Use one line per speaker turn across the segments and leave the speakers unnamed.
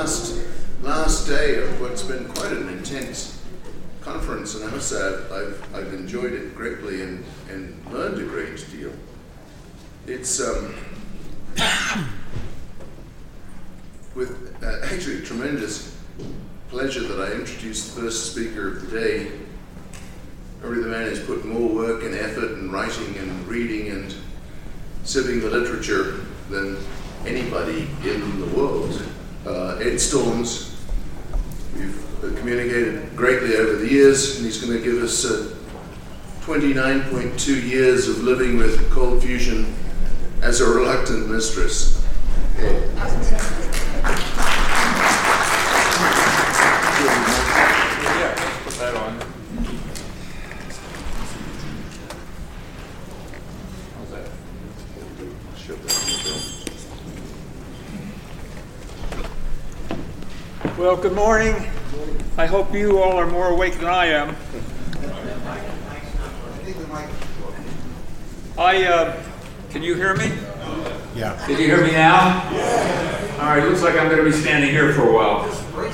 last day of what's been quite an intense conference, and I must say I've enjoyed it greatly and learned a great deal. It's with actually tremendous pleasure that I introduce the first speaker of the day. Probably the man who's put more work and effort and writing and reading and sieving the literature than anybody in the world. Ed Storms. We've communicated greatly over the years, and he's going to give us 29.2 years of living with cold fusion as a reluctant mistress. Ed.
Yeah, put that on. How's that? Well, good morning. I hope you all are more awake than I am. Can you hear me?
Yeah.
Did you hear me now? Yeah. All right, looks like I'm going to be standing here for a while.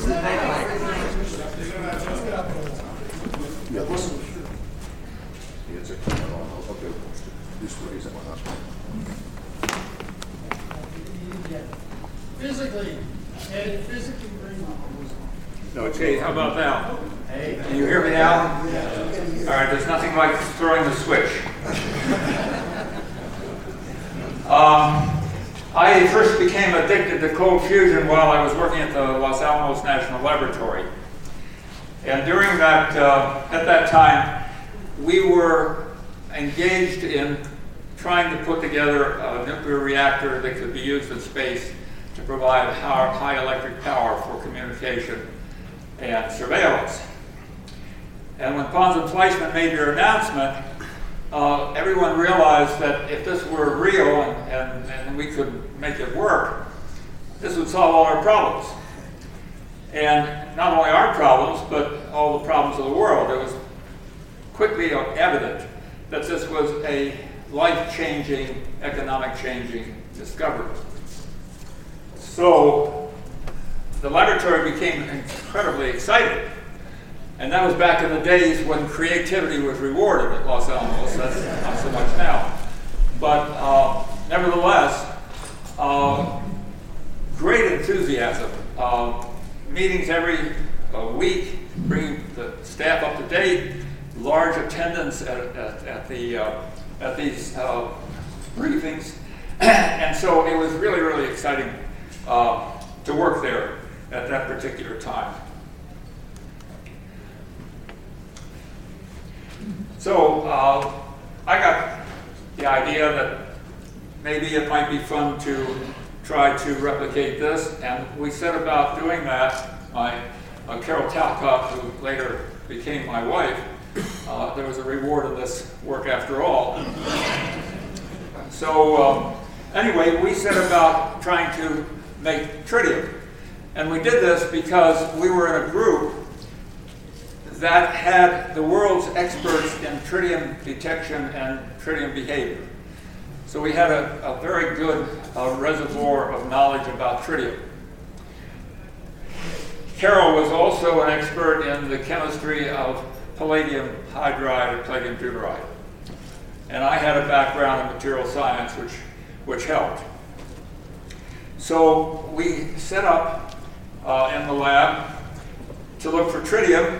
Physically bring on.
Okay, how about now? Can you hear me now? All right, there's nothing like throwing the switch. I first became addicted to cold fusion while I was working at the Los Alamos National Laboratory. And during that, at that time, we were engaged in trying to put together a nuclear reactor that could be used in space to provide high electric power for communication and surveillance. And when Pons and Fleischmann made their announcement, everyone realized that if this were real and we could make it work, this would solve all our problems. And not only our problems, but all the problems of the world. It was quickly evident that this was a life-changing, economic-changing discovery. So the laboratory became incredibly excited. And that was back in the days when creativity was rewarded at Los Alamos. That's not so much now. But nevertheless, great enthusiasm. Meetings every week, bringing the staff up to date, large attendance at these briefings. And so it was really, really exciting to work there at that particular time. So I got the idea that maybe it might be fun to try to replicate this, and we set about doing that. Carol Talcott, who later became my wife, there was a reward in this work after all. So anyway, we set about trying to make tritium. And we did this because we were in a group that had the world's experts in tritium detection and tritium behavior. So we had a very good reservoir of knowledge about tritium. Carol was also an expert in the chemistry of palladium hydride or palladium deuteride. And I had a background in material science, which helped. So we set up in the lab to look for tritium,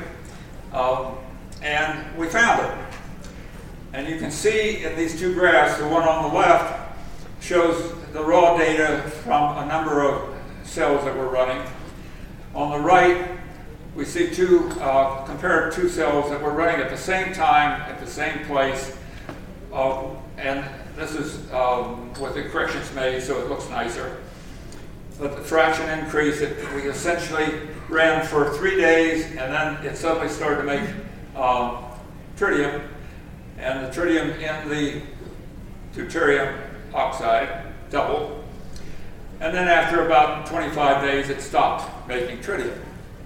and we found it. And you can see in these two graphs, the one on the left shows the raw data from a number of cells that we're running. On the right, we see compared two cells that were running at the same time, at the same place. And this is with the corrections made, so it looks nicer. But the fraction increase, we essentially ran for 3 days, and then it suddenly started to make tritium. And the tritium in the deuterium oxide doubled. And then after about 25 days, it stopped making tritium.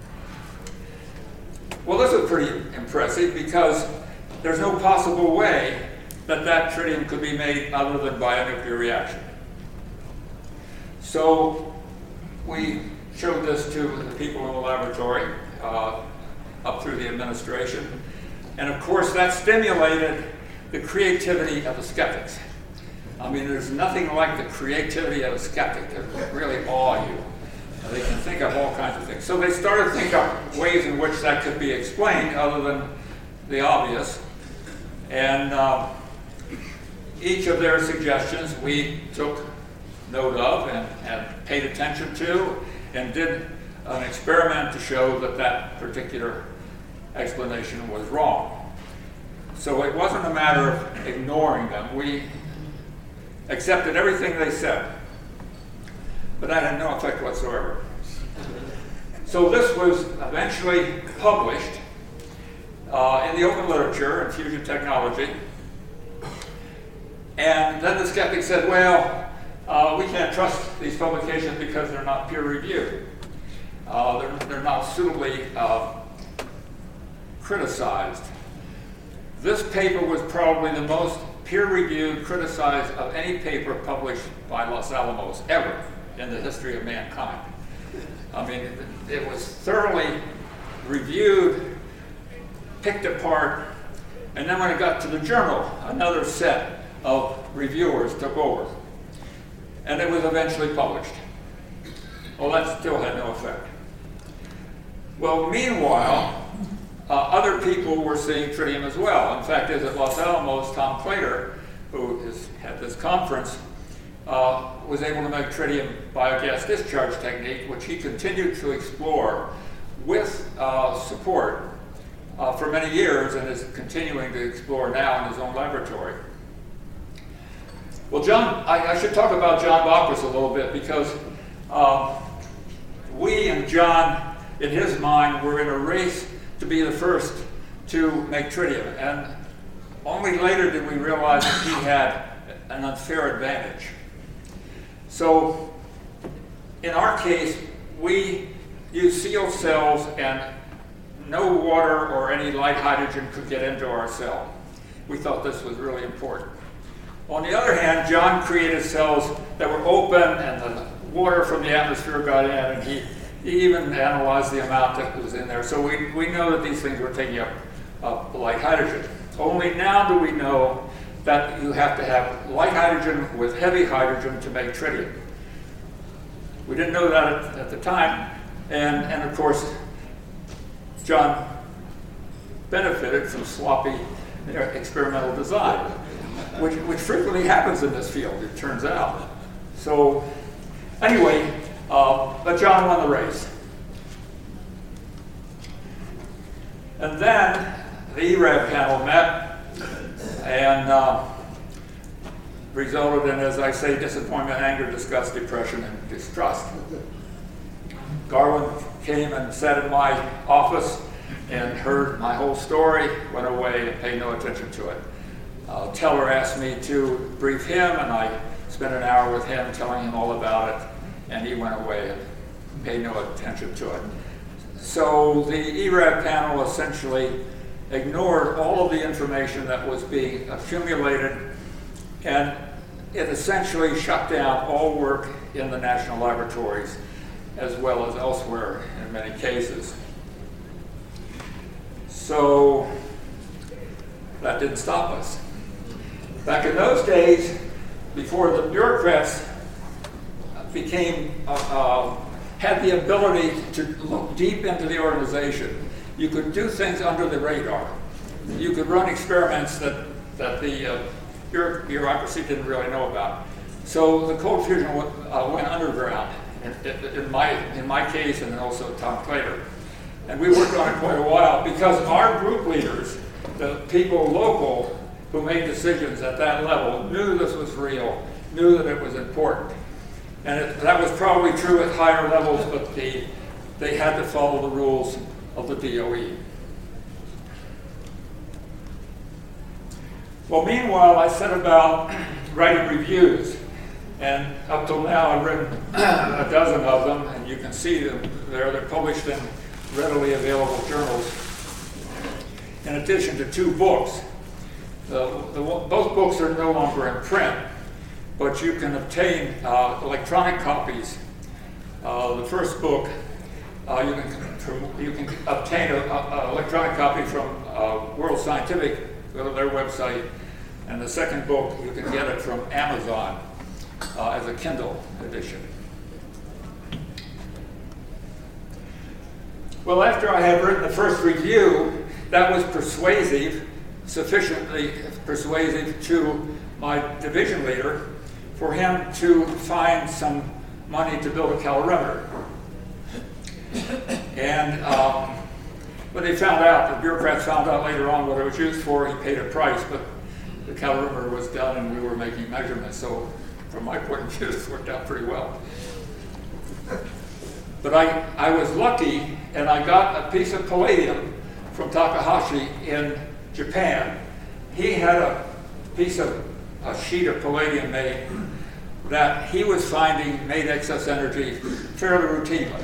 Well, this was pretty impressive because there's no possible way that tritium could be made other than by a nuclear reaction. So we showed this to the people in the laboratory up through the administration. And of course, that stimulated the creativity of the skeptics. I mean, there's nothing like the creativity of a skeptic that really awe you. They can think of all kinds of things. So they started to think of ways in which that could be explained other than the obvious. And each of their suggestions we took note of and paid attention to and did an experiment to show that that particular explanation was wrong. So it wasn't a matter of ignoring them. We accepted everything they said, but that had no effect whatsoever. So this was eventually published in the open literature in Fusion Technology. And then the skeptics said, well, we can't trust these publications because they're not peer-reviewed. They're not suitably criticized. This paper was probably the most peer-reviewed, criticized of any paper published by Los Alamos ever in the history of mankind. I mean, it was thoroughly reviewed, picked apart, and then when it got to the journal, another set of reviewers took over. And it was eventually published. Well, that still had no effect. Well, meanwhile, other people were seeing tritium as well. In fact, at Los Alamos, Tom Claytor, who had this conference, was able to make tritium biogas discharge technique, which he continued to explore with support for many years and is continuing to explore now in his own laboratory. Well, I should talk about John Bockris a little bit because we and John, in his mind, were in a race to be the first to make tritium. And only later did we realize that he had an unfair advantage. So in our case, we used sealed cells and no water or any light hydrogen could get into our cell. We thought this was really important. On the other hand, John created cells that were open and the water from the atmosphere got in, and he even analyzed the amount that was in there. So we know that these things were taking up light hydrogen. Only now do we know that you have to have light hydrogen with heavy hydrogen to make tritium. We didn't know that at the time, and of course, John benefited from sloppy experimental design, which frequently happens in this field, it turns out. So anyway, but John won the race. And then the ERAB panel met and resulted in, as I say, disappointment, anger, disgust, depression, and distrust. Garwin came and sat in my office and heard my whole story, went away and paid no attention to it. Teller asked me to brief him, and I spent an hour with him telling him all about it, and he went away and paid no attention to it. So the ERAB panel essentially ignored all of the information that was being accumulated, and it essentially shut down all work in the national laboratories as well as elsewhere in many cases. So that didn't stop us. Back in those days, before the bureaucrats had the ability to look deep into the organization, you could do things under the radar. You could run experiments that the bureaucracy didn't really know about. So the cold fusion went underground, in my case, and then also Tom Claytor. And we worked on it quite a while because our group leaders, the people local who made decisions at that level, knew this was real, knew that it was important. And that was probably true at higher levels, but they had to follow the rules of the DOE. Well, meanwhile, I set about writing reviews. And up till now, I've written a dozen of them, and you can see them there. They're published in readily available journals. In addition to 2 books. Both books are no longer in print, but you can obtain electronic copies The first book, you can obtain an electronic copy from World Scientific, go to their website, and the second book, you can get it from Amazon as a Kindle edition. Well, after I had written the first review, that was persuasive, sufficiently persuasive to my division leader for him to find some money to build a calorimeter. And when they found out, the bureaucrats found out later on what it was used for, he paid a price, but the calorimeter was done and we were making measurements, so from my point of view, this worked out pretty well. But I was lucky, and I got a piece of palladium from Takahashi in Japan. He had a sheet of palladium made that he was finding made excess energy fairly routinely.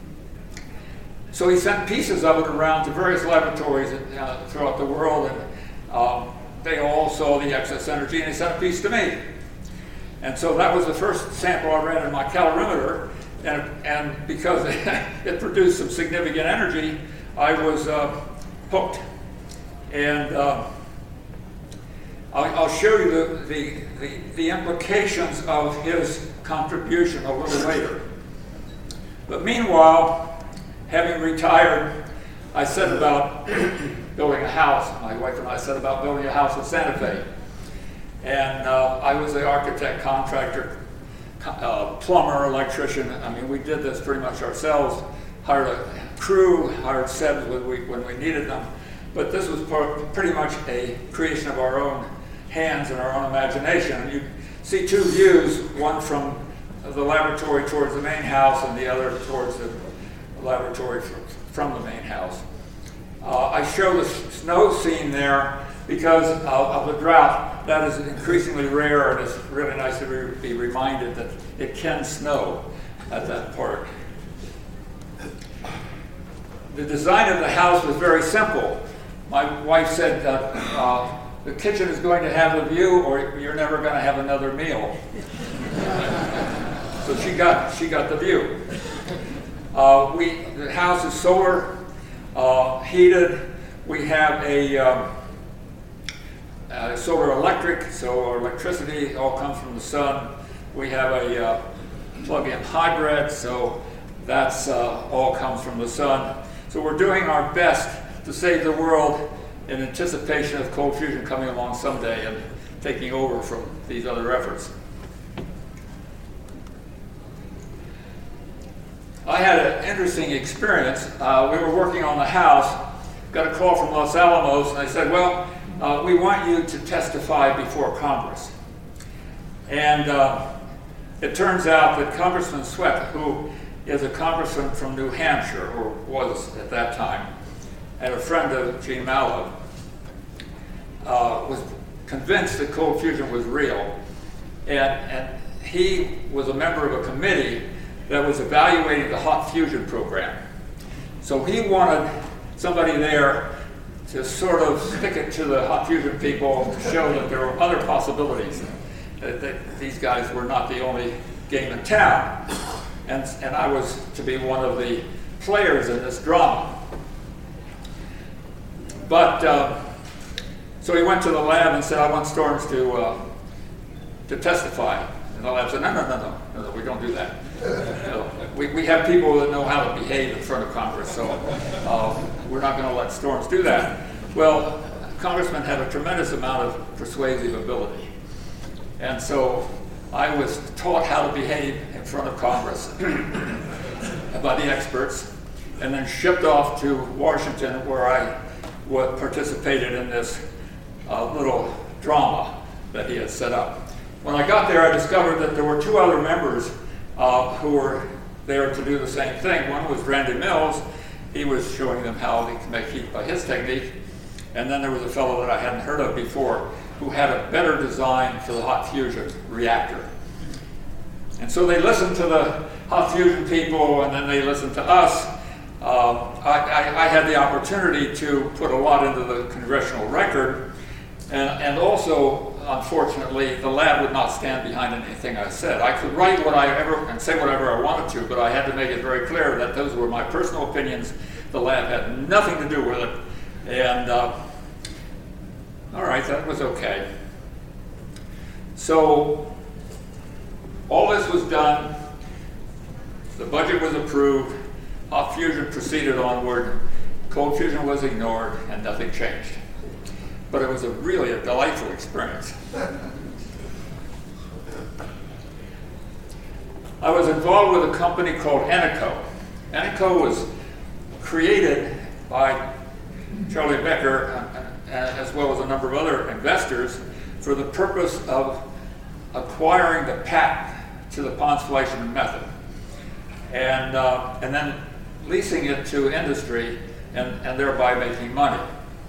So he sent pieces of it around to various laboratories throughout the world, and they all saw the excess energy, and he sent a piece to me. And so that was the first sample I ran in my calorimeter, and because it produced some significant energy, I was hooked. And I'll show you the implications of his contribution a little later. But meanwhile, having retired, I set about building a house. My wife and I set about building a house in Santa Fe. And I was the architect, contractor, plumber, electrician. I mean, we did this pretty much ourselves. Hired a crew, hired SEBs when we needed them. But this was pretty much a creation of our own hands and our own imagination. And you see two views, one from the laboratory towards the main house and the other towards the laboratory from the main house. I show the snow scene there because of the drought. That is increasingly rare, and it's really nice to be reminded that it can snow at that part. The design of the house was very simple. My wife said that the kitchen is going to have a view, or you're never going to have another meal. So she got the view. The house is solar heated. We have a solar electric, so our electricity all comes from the sun. We have a plug-in hybrid, so that's all comes from the sun. So we're doing our best to save the world in anticipation of cold fusion coming along someday and taking over from these other efforts. I had an interesting experience. We were working on the house, got a call from Los Alamos, and they said, well, we want you to testify before Congress. And it turns out that Congressman Sweat, who is a congressman from New Hampshire, or was at that time, and a friend of Gene Mallow, was convinced that cold fusion was real. And he was a member of a committee that was evaluating the hot fusion program. So he wanted somebody there to sort of stick it to the hot fusion people to show that there were other possibilities, that these guys were not the only game in town. And I was to be one of the players in this drama. But, so he went to the lab and said, I want Storms to testify. And the lab said, no, we don't do that. We have people that know how to behave in front of Congress, so we're not going to let Storms do that. Well, Congressman had a tremendous amount of persuasive ability. And so I was taught how to behave in front of Congress by the experts, and then shipped off to Washington, where I participated in this little drama that he had set up. When I got there, I discovered that there were two other members who were there to do the same thing. One was Randy Mills. He was showing them how they can make heat by his technique. And then there was a fellow that I hadn't heard of before who had a better design for the hot fusion reactor. And so they listened to the hot fusion people, and then they listened to us. I had the opportunity to put a lot into the congressional record, and also unfortunately, the lab would not stand behind anything I said. I could write and say whatever I wanted to, but I had to make it very clear that those were my personal opinions. The lab had nothing to do with it. And all right, that was okay. So all this was done. The budget was approved. Hot fusion proceeded onward. Cold fusion was ignored, and nothing changed. But it was really a delightful experience. I was involved with a company called Eneco. Eneco was created by Charlie Becker, as well as a number of other investors, for the purpose of acquiring the patent to the Ponsfleischmann method, and then leasing it to industry, and thereby making money.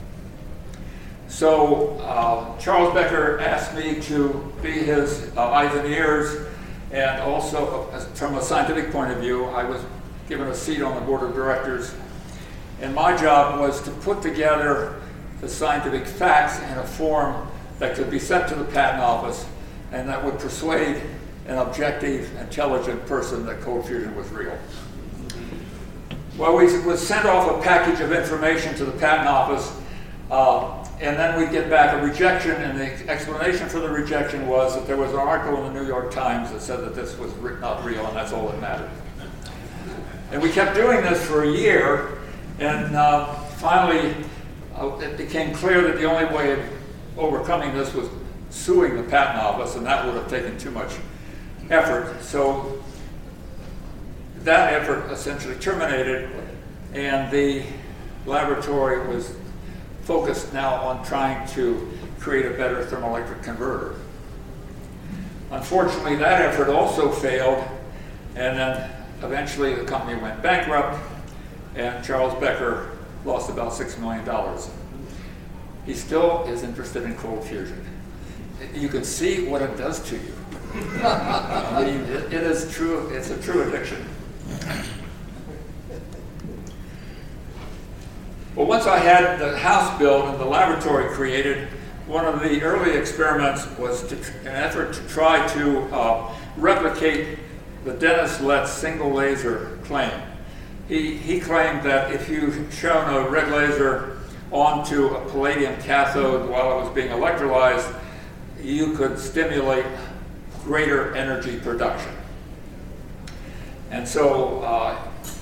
So Charles Becker asked me to be his eyes and ears, and also from a scientific point of view, I was given a seat on the board of directors, and my job was to put together the scientific facts in a form that could be sent to the patent office and that would persuade an objective, intelligent person that cold fusion was real. Well, we would send off a package of information to the patent office, and then we'd get back a rejection, and the explanation for the rejection was that there was an article in the New York Times that said that this was not real, and that's all that mattered. And we kept doing this for a year, and finally it became clear that the only way of overcoming this was suing the patent office, and that would have taken too much effort. So that effort essentially terminated, and the laboratory was focused now on trying to create a better thermoelectric converter. Unfortunately, that effort also failed, and then eventually the company went bankrupt, and Charles Becker lost about $6 million. He still is interested in cold fusion. You can see what it does to you. I mean, it is true, it's a true addiction. Well, once I had the house built and the laboratory created, one of the early experiments was an effort to try to replicate the Dennis Letts single laser claim. He claimed that if you shone a red laser onto a palladium cathode while it was being electrolyzed, you could stimulate greater energy production. And so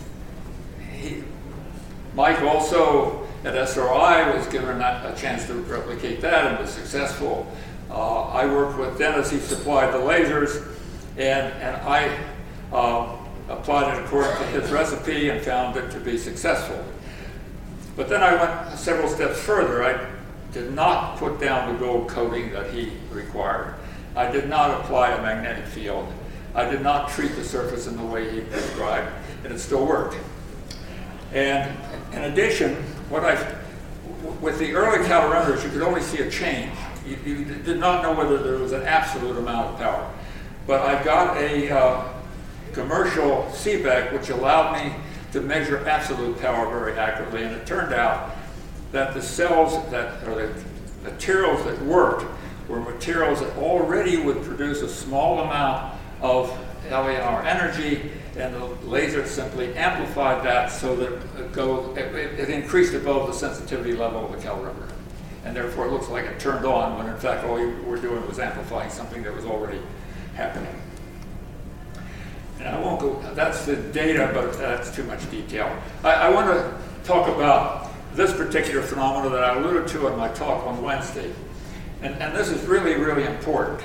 Mike also at SRI was given a chance to replicate that and was successful. I worked with Dennis, he supplied the lasers, and I applied it according to his recipe and found it to be successful. But then I went several steps further. I did not put down the gold coating that he required. I did not apply a magnetic field. I did not treat the surface in the way he prescribed, and it still worked. And in addition, with the early calorimeters, you could only see a change. You did not know whether there was an absolute amount of power. But I got a commercial CBEC, which allowed me to measure absolute power very accurately, and it turned out that the cells or the materials that worked were materials that already would produce a small amount of LENR energy, and the laser simply amplified that so that it increased above the sensitivity level of the calorimeter. And therefore it looks like it turned on when in fact all you were doing was amplifying something that was already happening. And I won't go, that's the data, but that's too much detail. I want to talk about this particular phenomenon that I alluded to in my talk on Wednesday. And this is really, really important.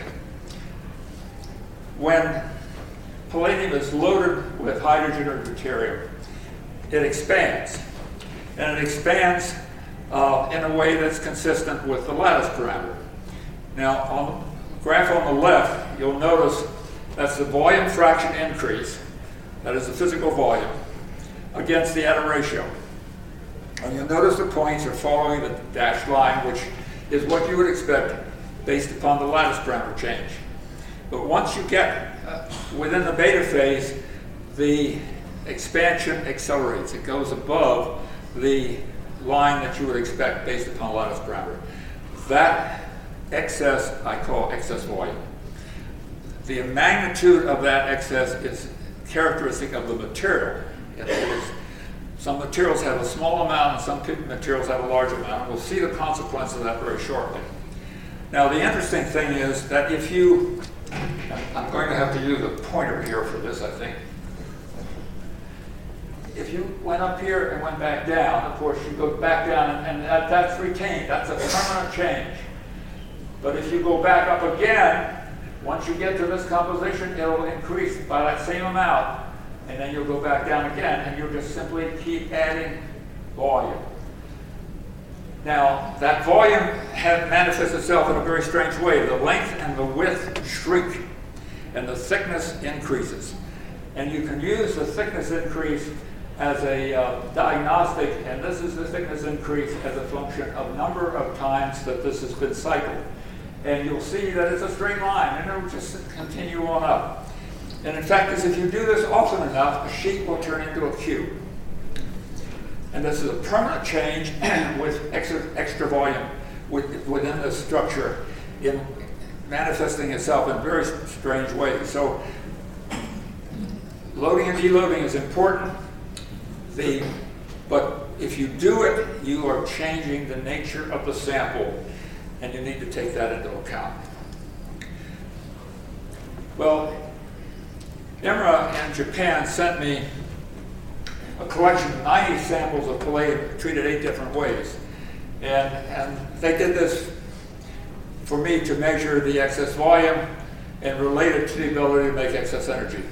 When palladium is loaded with hydrogen or deuterium, it expands. And it expands in a way that's consistent with the lattice parameter. Now, on the graph on the left, you'll notice that's the volume fraction increase, that is the physical volume, against the atom ratio. And you'll notice the points are following the dashed line, which is what you would expect based upon the lattice parameter change. But once you get within the beta phase, the expansion accelerates. It goes above the line that you would expect based upon lattice parameter. That excess I call excess volume. The magnitude of that excess is characteristic of the material. In other words, some materials have a small amount and some materials have a large amount. We'll see the consequence of that very shortly. Now, the interesting thing is that if you, I'm going to have to use a pointer here for this, I think. If you went up here and went back down, of course, you go back down and that's retained. That's a permanent change. But if you go back up again, once you get to this composition, it'll increase by that same amount. And then you'll go back down again, and you'll just simply keep adding volume. Now, that volume manifests itself in a very strange way. The length and the width shrink, and the thickness increases. And you can use the thickness increase as a diagnostic, and this is the thickness increase as a function of number of times that this has been cycled. And you'll see that it's a straight line, and it'll just continue on up. And in fact, if you do this often enough, a sheet will turn into a cube. And this is a permanent change with extra volume within the structure, in manifesting itself in very strange ways. So loading and deloading is important, but if you do it, you are changing the nature of the sample, and you need to take that into account. Well, IMRA in Japan sent me a collection of 90 samples of palladium treated 8 different ways. And they did this for me to measure the excess volume and relate it to the ability to make excess energy.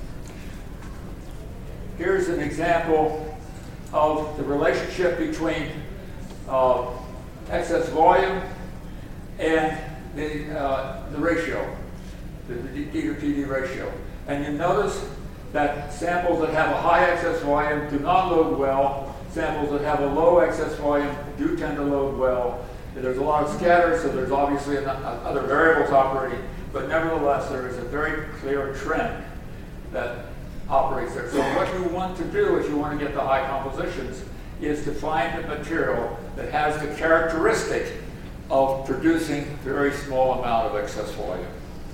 Here's an example of the relationship between excess volume and the ratio, the D to PD ratio. And you notice that samples that have a high excess volume do not load well. Samples that have a low excess volume do tend to load well. There's a lot of scatter, so there's obviously other variables operating, but nevertheless there is a very clear trend that operates there. So what you want to do if you want to get the high compositions is to find a material that has the characteristic of producing a very small amount of excess volume.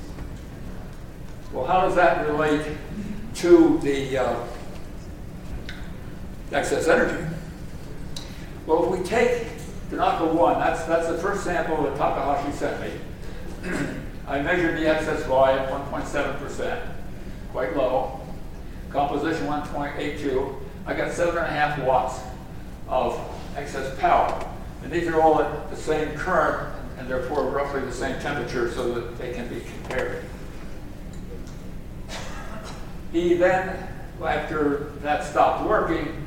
Well, how does that relate to the excess energy? Well, if we take Tanaka 1, that's the first sample that Takahashi sent me. I measured the excess volume, 1.7%, quite low. Composition 1.82. I got 7.5 watts of excess power. And these are all at the same current, and therefore roughly the same temperature, so that they can be compared. He then, after that stopped working,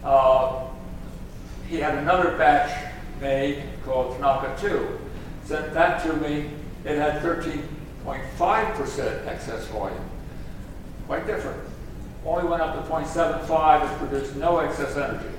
he had another batch made called Tanaka 2. Sent that to me. It had 13.5% excess volume. Quite different. Only went up to 0.75 and produced no excess energy.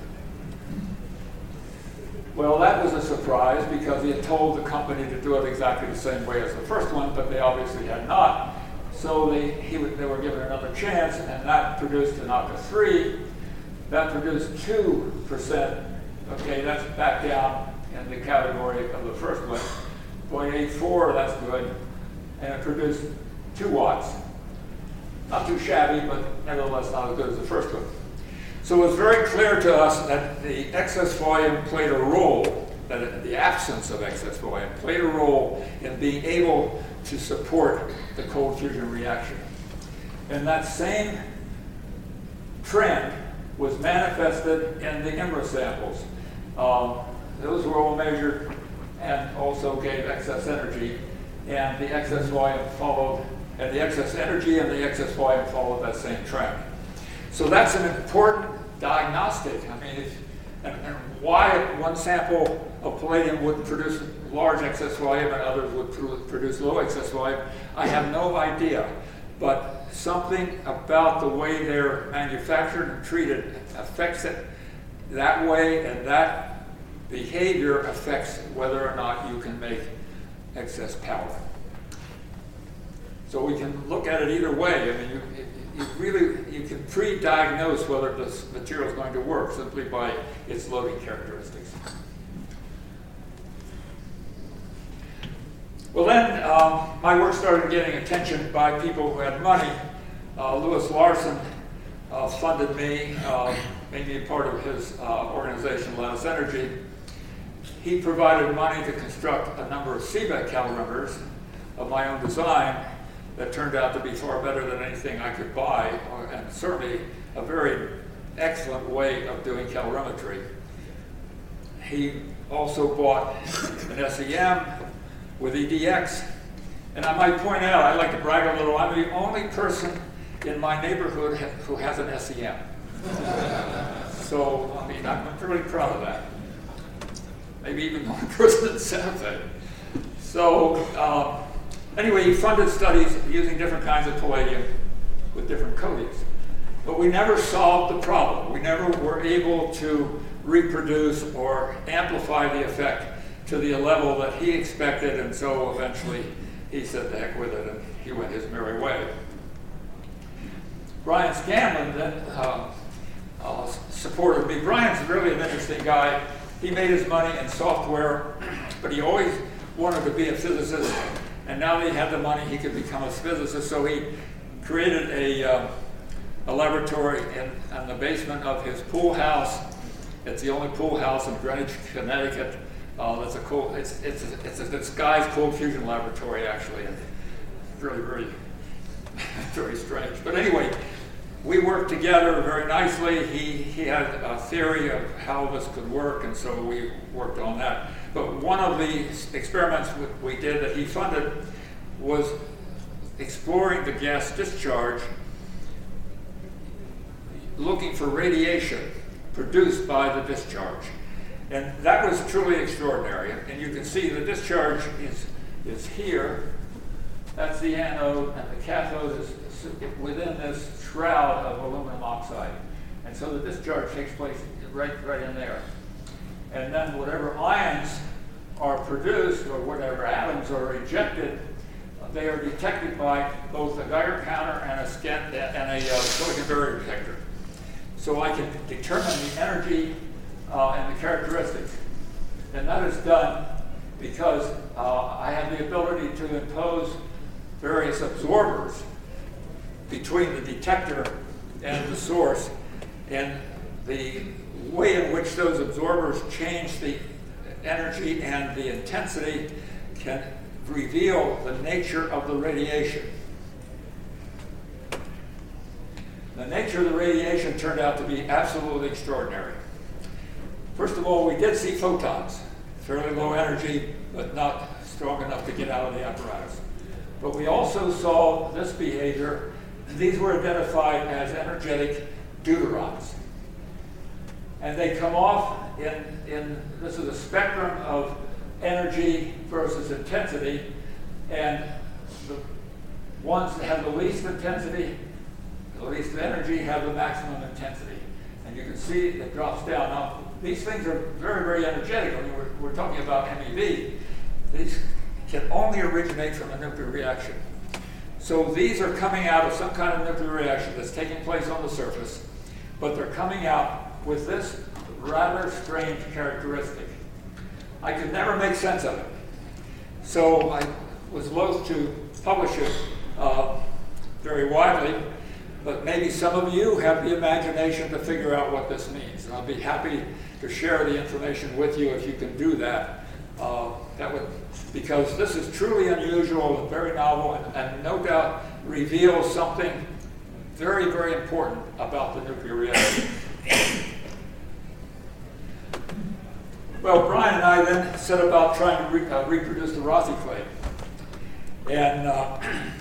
Well, that was a surprise because he had told the company to do it exactly the same way as the first one, but they obviously had not. So they were given another chance, and that produced Tanaka 3. That produced 2%. Okay, that's back down in the category of the first one. 0.84, that's good. And it produced 2 watts. Not too shabby, but nevertheless not as good as the first one. So it was very clear to us that the excess volume played a role, that the absence of excess volume played a role in being able to support the cold fusion reaction. And that same trend was manifested in the IMRA samples. Those were all measured and also gave excess energy, and the excess volume followed, and the excess energy and the excess volume followed that same trend. So that's an important diagnostic. I mean, and why one sample of palladium would produce large excess volume and others would produce low excess volume, I have no idea. But something about the way they're manufactured and treated affects it that way, and that behavior affects whether or not you can make excess power. So we can look at it either way. I mean, you can pre-diagnose whether this material is going to work simply by its loading characteristics. Well, then my work started getting attention by people who had money. Louis Larson funded me, made me a part of his organization, Lattice Energy. He provided money to construct a number of Seebeck calorimeters of my own design that turned out to be far better than anything I could buy, and certainly a very excellent way of doing calorimetry. He also bought an SEM with EDX. And I might point out, I like to brag a little, I'm the only person in my neighborhood who has an SEM. So, I mean, I'm pretty proud of that. Maybe even one person in Santa Fe. So, anyway, he funded studies using different kinds of palladium with different coatings. But we never solved the problem. We never were able to reproduce or amplify the effect to the level that he expected, and so eventually he said the heck with it, and he went his merry way. Brian Scanlon then supported me. Brian's really an interesting guy. He made his money in software, but he always wanted to be a physicist, and now that he had the money, he could become a physicist, so he created a laboratory in the basement of his pool house. It's the only pool house in Greenwich, Connecticut. It's a disguised cold fusion laboratory, actually, and really, really, very strange. But anyway, we worked together very nicely. He had a theory of how this could work, and so we worked on that. But one of the experiments we did that he funded was exploring the gas discharge, looking for radiation produced by the discharge. And that was truly extraordinary. And you can see the discharge is here. That's the anode, and the cathode is within this shroud of aluminum oxide. And so the discharge takes place right in there. And then whatever ions are produced, or whatever atoms are ejected, they are detected by both a Geiger counter and a silicon barrier detector. So I can determine the energy and the characteristics. And that is done because I have the ability to impose various absorbers between the detector and the source. And the way in which those absorbers change the energy and the intensity can reveal the nature of the radiation. The nature of the radiation turned out to be absolutely extraordinary. First of all, we did see photons, fairly low energy, but not strong enough to get out of the apparatus. But we also saw this behavior. These were identified as energetic deuterons. And they come off this is a spectrum of energy versus intensity, and the ones that have the least intensity, the least energy, have the maximum intensity. And you can see it drops down. Now, these things are very, very energetic. I mean, we're talking about MeV. These can only originate from a nuclear reaction. So these are coming out of some kind of nuclear reaction that's taking place on the surface, but they're coming out with this rather strange characteristic. I could never make sense of it. So I was loath to publish it very widely, but maybe some of you have the imagination to figure out what this means. And I'll be happy to share the information with you if you can do that. Because this is truly unusual and very novel, and no doubt reveals something very, very important about the nuclear reaction. Well, Brian and I then set about trying to reproduce the Rossi clade. And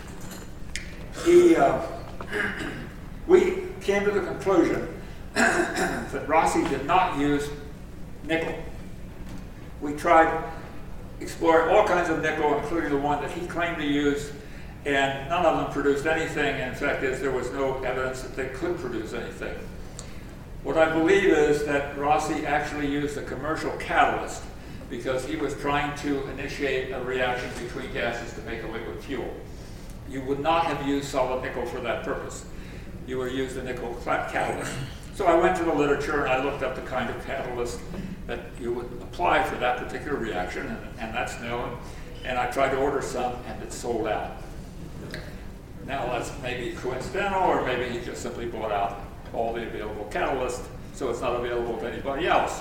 we came to the conclusion that Rossi did not use nickel. We tried exploring all kinds of nickel, including the one that he claimed to use, and none of them produced anything. In fact, there was no evidence that they could produce anything. What I believe is that Rossi actually used a commercial catalyst because he was trying to initiate a reaction between gases to make a liquid fuel. You would not have used solid nickel for that purpose. You would use the nickel catalyst. So I went to the literature and I looked up the kind of catalyst that you would apply for that particular reaction, and that's known. and I tried to order some, and it sold out. Now that's maybe coincidental, or maybe he just simply bought out all the available catalysts, so it's not available to anybody else.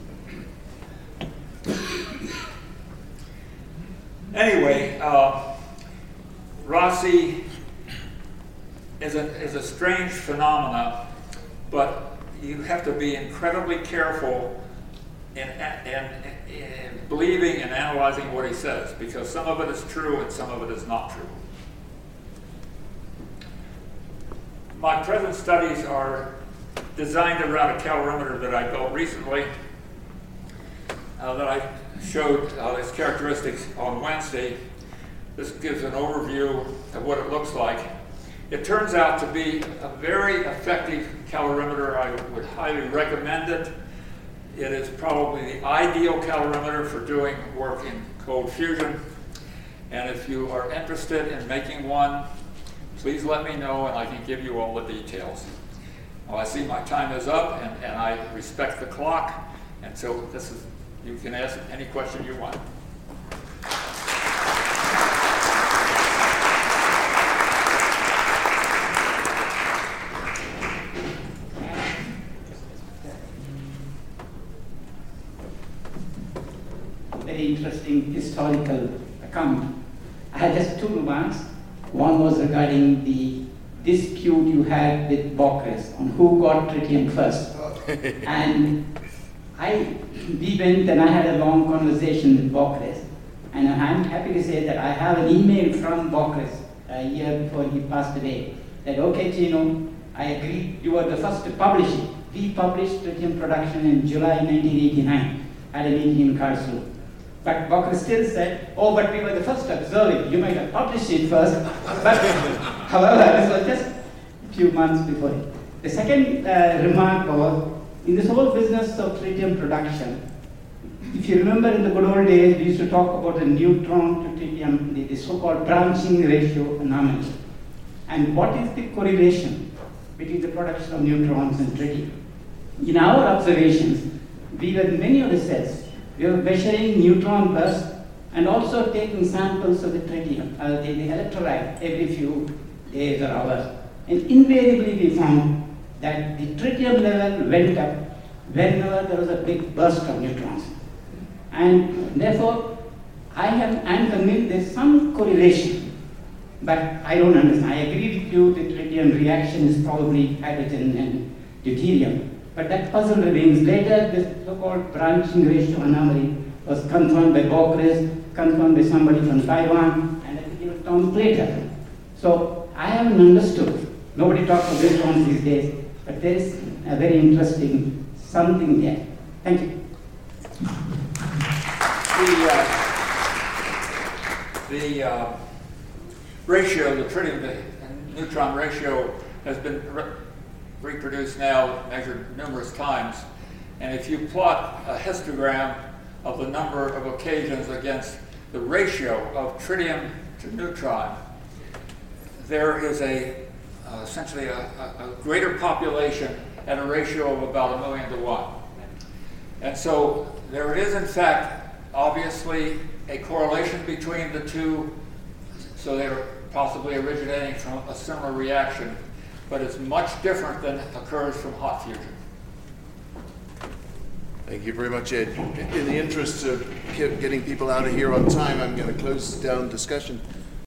Anyway, ROSI is a strange phenomena, but you have to be incredibly careful in believing and analyzing what he says, because some of it is true and some of it is not true. My present studies are designed around a calorimeter that I built recently, that I showed its characteristics on Wednesday. This gives an overview of what it looks like. It turns out to be a very effective calorimeter. I would highly recommend it. It is probably the ideal calorimeter for doing work in cold fusion. And if you are interested in making one, please let me know and I can give you all the details. Well, I see my time is up, and I respect the clock, and so you can ask any question you want.
Very interesting historical account. I had just two remarks. One was regarding the dispute you had with Bockris on who got tritium first. And we went and I had a long conversation with Bockris. And I'm happy to say that I have an email from Bockris a year before he passed away. That, okay, Chino, I agree, you were the first to publish it. We published tritium production in July 1989 at a meeting in Karlsruhe. But Bockris still said, oh, but we were the first to observe it. You might have published it first. But, however, this was just a few months before it. The second remark was, in this whole business of tritium production, if you remember in the good old days, we used to talk about the neutron to tritium, the so-called branching ratio anomaly. And what is the correlation between the production of neutrons and tritium? In our observations, we were many of the cells, we were measuring neutron bursts and also taking samples of the tritium, the electrolyte, every few days or hours. And invariably we found that the tritium level went up whenever there was a big burst of neutrons. And therefore, I am convinced there's some correlation, but I don't understand. I agree with you, the tritium reaction is probably hydrogen and deuterium. But that puzzle remains. Later, this so-called branching ratio anomaly was confirmed by Bockris, confirmed by somebody from Taiwan, and I think even Tom Plater. So I haven't understood. Nobody talks of neutrons these days, but there is a very interesting something there. Thank you.
The ratio, the tritium to neutron ratio, has been reproduced now, measured numerous times. And if you plot a histogram of the number of occasions against the ratio of tritium to neutron, there is essentially a greater population at a ratio of about 1,000,000 to 1. And so there is, in fact, obviously a correlation between the two, so they're possibly originating from a similar reaction, but it's much different than occurs from hot fusion.
Thank you very much, Ed. In the interest of getting people out of here on time, I'm going to close down discussion.